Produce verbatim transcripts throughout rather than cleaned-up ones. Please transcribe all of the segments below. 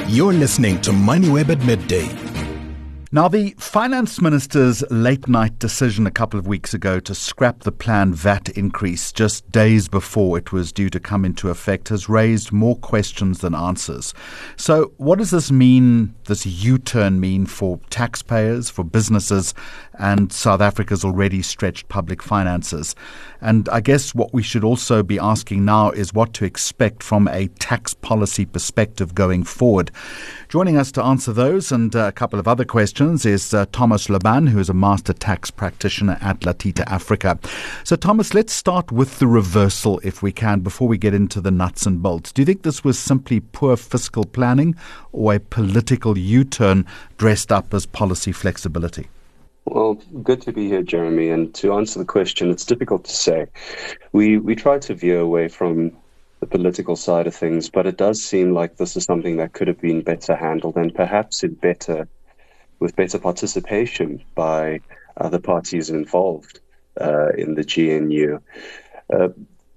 You're listening to MoneyWeb at midday. Now, the Finance Minister's late-night decision a couple of weeks ago to scrap the planned V A T increase just days before it was due to come into effect has raised more questions than answers. So what does this mean, this U-turn mean for taxpayers, for businesses, and South Africa's already stretched public finances? And I guess what we should also be asking now is what to expect from a tax policy perspective going forward. Joining us to answer those and a couple of other questions is uh, Thomas Laban, who is a master tax practitioner at Latita Africa. So, Thomas, let's start with the reversal, if we can, before we get into the nuts and bolts. Do you think this was simply poor fiscal planning or a political U-turn dressed up as policy flexibility? Well, good to be here, Jeremy. And to answer the question, it's difficult to say. We we try to veer away from the political side of things, but it does seem like this is something that could have been better handled, and perhaps in better with better participation by other parties involved uh, in the G N U. Uh,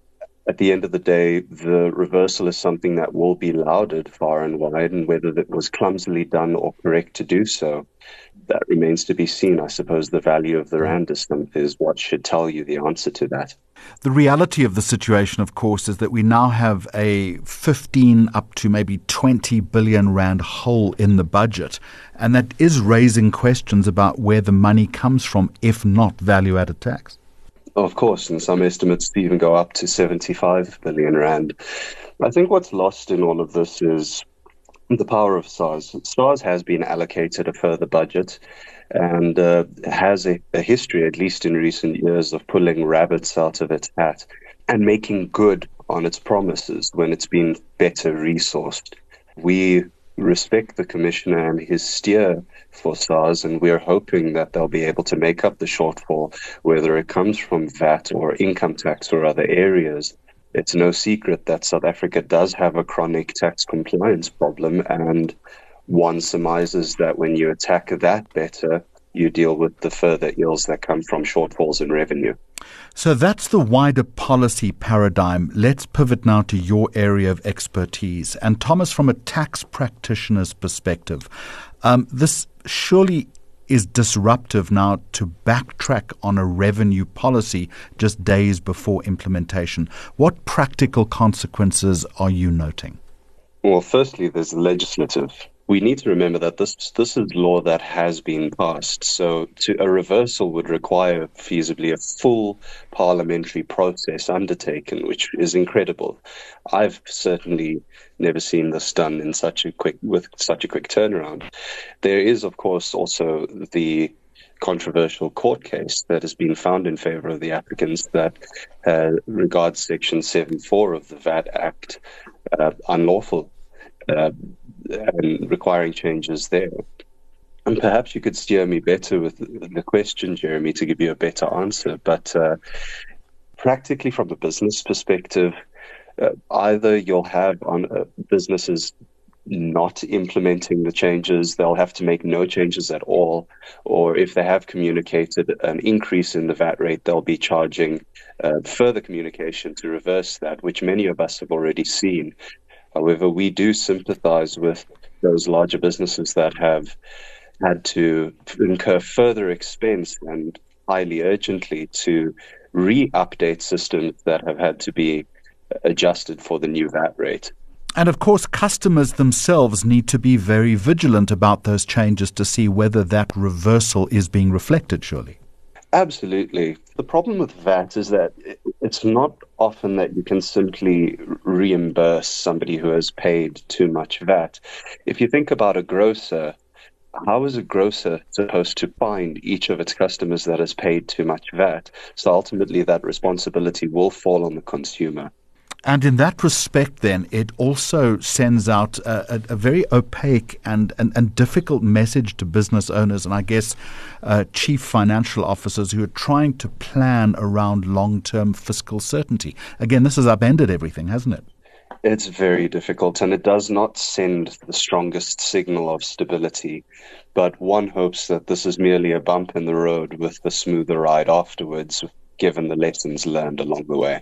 at the end of the day, the reversal is something that will be lauded far and wide, and whether that was clumsily done or correct to do so, that remains to be seen. I suppose the value of the rand is, is what should tell you the answer to that. The reality of the situation, of course, is that we now have a fifteen up to maybe twenty billion rand hole in the budget, and that is raising questions about where the money comes from, if not value-added tax. Of course, and some estimates even go up to seventy-five billion rand. I think what's lost in all of this is the power of SARS. SARS has been allocated a further budget and uh, has a, a history, at least in recent years, of pulling rabbits out of its hat and making good on its promises when it's been better resourced. We respect the Commissioner and his steer for SARS, and we're hoping that they'll be able to make up the shortfall, whether it comes from V A T or income tax or other areas. It's no secret that South Africa does have a chronic tax compliance problem, and one surmises that when you attack that better, you deal with the further ills that come from shortfalls in revenue. So that's the wider policy paradigm. Let's pivot now to your area of expertise. And Thomas, from a tax practitioner's perspective, um, this surely is disruptive now to backtrack on a revenue policy just days before implementation. What practical consequences are you noting? Well, firstly, there's the legislative. We need to remember that this this is law that has been passed. So to, a reversal would require feasibly a full parliamentary process undertaken, which is incredible. I've certainly never seen this done in such a quick with such a quick turnaround. There is, of course, also the controversial court case that has been found in favor of the applicants that uh, regards Section seven four of the V A T Act uh, unlawful. Uh, and requiring changes there. And perhaps you could steer me better with the question, Jeremy, to give you a better answer. But uh, practically from a business perspective, uh, either you'll have on uh, businesses not implementing the changes, they'll have to make no changes at all, or if they have communicated an increase in the V A T rate, they'll be charging uh, further communication to reverse that, which many of us have already seen. However, we do sympathize with those larger businesses that have had to incur further expense and highly urgently to re-update systems that have had to be adjusted for the new V A T rate. And of course, customers themselves need to be very vigilant about those changes to see whether that reversal is being reflected, surely. Absolutely. The problem with V A T is that it's not often that you can simply reimburse somebody who has paid too much V A T. If you think about a grocer, how is a grocer supposed to find each of its customers that has paid too much V A T? So ultimately that responsibility will fall on the consumer. And in that respect, then, it also sends out a, a, a very opaque and, and, and difficult message to business owners and I guess uh, chief financial officers who are trying to plan around long-term fiscal certainty. Again, this has upended everything, hasn't it? It's very difficult, and it does not send the strongest signal of stability. But one hopes that this is merely a bump in the road with the smoother ride afterwards, given the lessons learned along the way.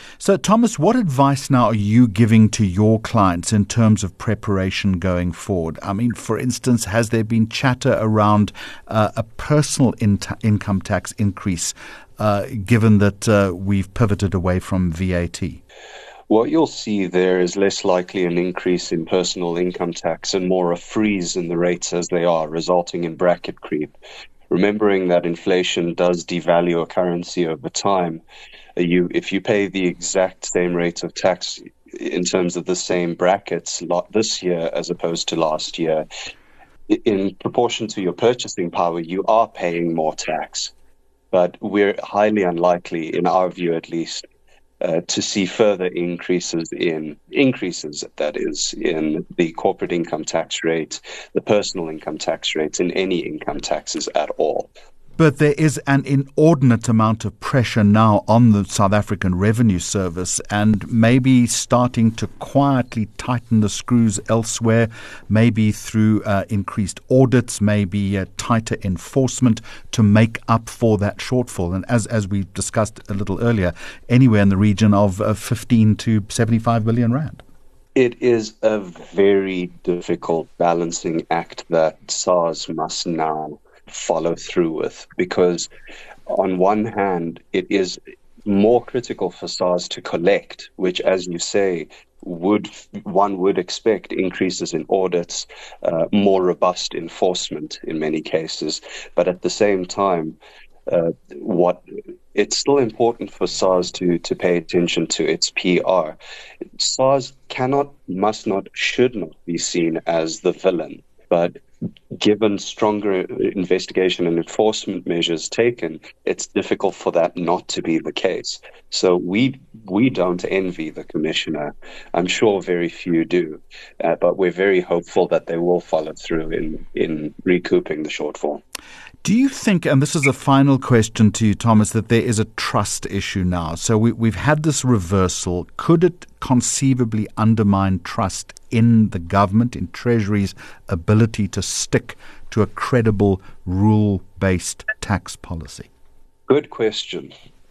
So, Thomas, what advice now are you giving to your clients in terms of preparation going forward? I mean, for instance, has there been chatter around uh, a personal in- income tax increase, uh, given that uh, we've pivoted away from V A T? What you'll see there is less likely an increase in personal income tax and more a freeze in the rates as they are, resulting in bracket creep. Remembering that inflation does devalue a currency over time, you if you pay the exact same rate of tax in terms of the same brackets this year as opposed to last year, in proportion to your purchasing power, you are paying more tax. But we're highly unlikely, in our view at least, Uh, to see further increases in increases, that is, in the corporate income tax rate, the personal income tax rates, in any income taxes at all. But there is an inordinate amount of pressure now on the South African Revenue Service, and maybe starting to quietly tighten the screws elsewhere, maybe through uh, increased audits, maybe uh, tighter enforcement to make up for that shortfall. And as as we discussed a little earlier, anywhere in the region of uh, fifteen to seventy-five billion rand. It is a very difficult balancing act that SARS must now follow through with, because on one hand it is more critical for SARS to collect, which, as you say, would one would expect increases in audits, uh, more robust enforcement in many cases, but at the same time uh, what it's still important for SARS to to pay attention to its P R. SARS cannot, must not, should not be seen as the villain, but given stronger investigation and enforcement measures taken, it's difficult for that not to be the case. So we we don't envy the commissioner. I'm sure very few do, uh, but we're very hopeful that they will follow through in, in recouping the shortfall. Do you think, and this is a final question to you, Thomas, that there is a trust issue now? So we, we've had this reversal. Could it conceivably undermine trust in the government, in Treasury's ability to stick to a credible rule-based tax policy? Good question.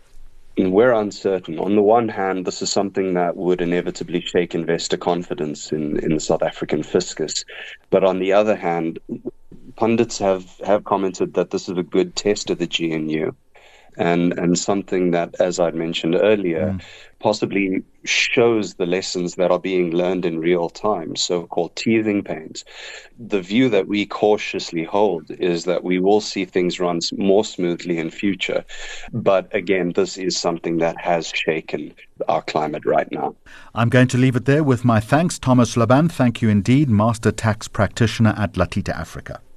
And we're uncertain. On the one hand, this is something that would inevitably shake investor confidence in, in the South African fiscus. But on the other hand, pundits have, have commented that this is a good test of the G N U, and, and something that, as I mentioned earlier, mm. possibly shows the lessons that are being learned in real time, so-called teething pains. The view that we cautiously hold is that we will see things run more smoothly in future. But again, this is something that has shaken our climate right now. I'm going to leave it there with my thanks. Thomas Laban, thank you indeed, Master Tax Practitioner at Latita Africa.